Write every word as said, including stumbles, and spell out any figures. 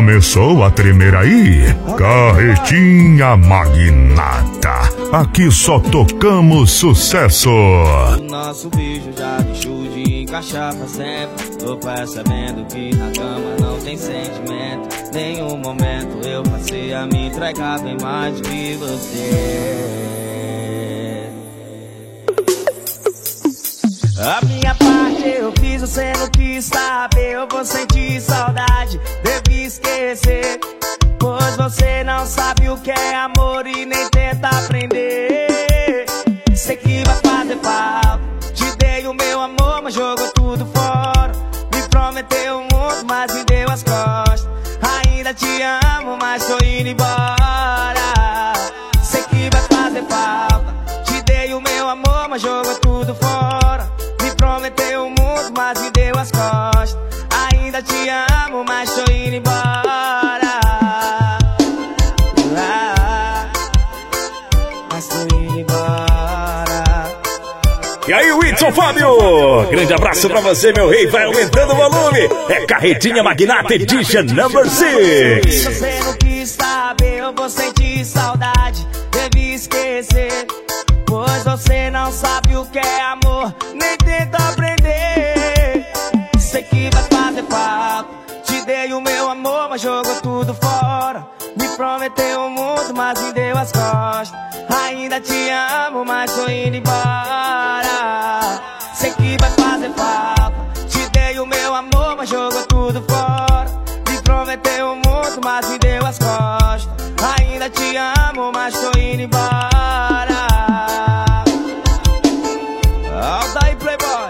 Começou a tremer aí? Carretinha Magnata. Aqui só tocamos sucesso. O nosso beijo já deixou de encaixar pra sempre. Tô percebendo que na cama não tem sentimento. Nenhum momento eu passei a me entregar bem mais do que você. A minha parte eu fiz, você não quis saber. Eu vou sentir saudade, devi esquecer. Pois você não sabe o que é amor e nem tenta aprender. Sei que vai fazer falta, te dei o meu amor, mas jogou tudo fora. Me prometeu o mundo, mas me deu as costas. Ainda te amo, mas tô indo embora. Sei que vai fazer falta, te dei o meu amor, mas jogou tudo fora. Me prometeu o mundo, mas me deu as costas. Ainda te amo, mas tô indo embora. Mas tô indo embora. E aí, Whitson Fábio, grande abraço pra você, meu rei. Vai aumentando o volume. É Carretinha Magnata Edition number six. Você não quis saber, eu vou sentir saudade, devi esquecer. Pois você não sabe o que é amor, nem tenta aprender. Sei que vai fazer falta, te dei o meu amor, mas jogou tudo fora. Me prometeu o mundo, mas me deu as costas. Ainda te amo, mas tô indo embora. Sei que vai fazer falta, te dei o meu amor, mas jogou tudo fora. Me prometeu o mundo, mas me deu as costas. Ainda te amo, mas tô indo embora. Aldair Playboy.